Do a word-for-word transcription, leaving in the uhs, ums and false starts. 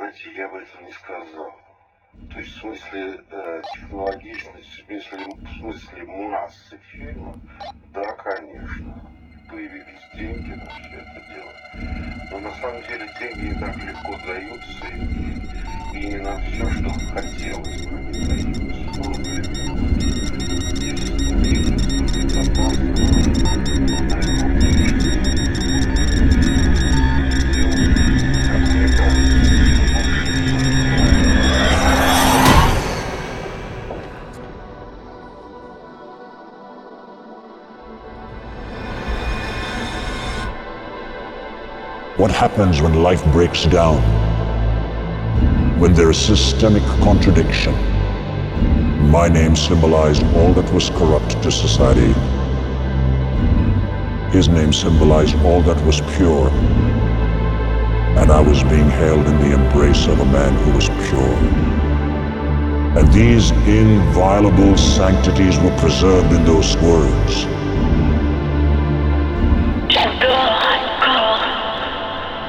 знаете, я бы этого не сказал. То есть в смысле э, технологичности, в смысле, в смысле массы фильма, да, конечно, появились деньги на все это дело. Но на самом деле деньги не так легко даются, и, и не на все, что хотелось, но не даются. Ну, например, есть студия безопасности, на этом What happens when life breaks down? When there is systemic contradiction? My name symbolized all that was corrupt to society. His name symbolized all that was pure. And I was being held in the embrace of a man who was pure. And these inviolable sanctities were preserved in those words.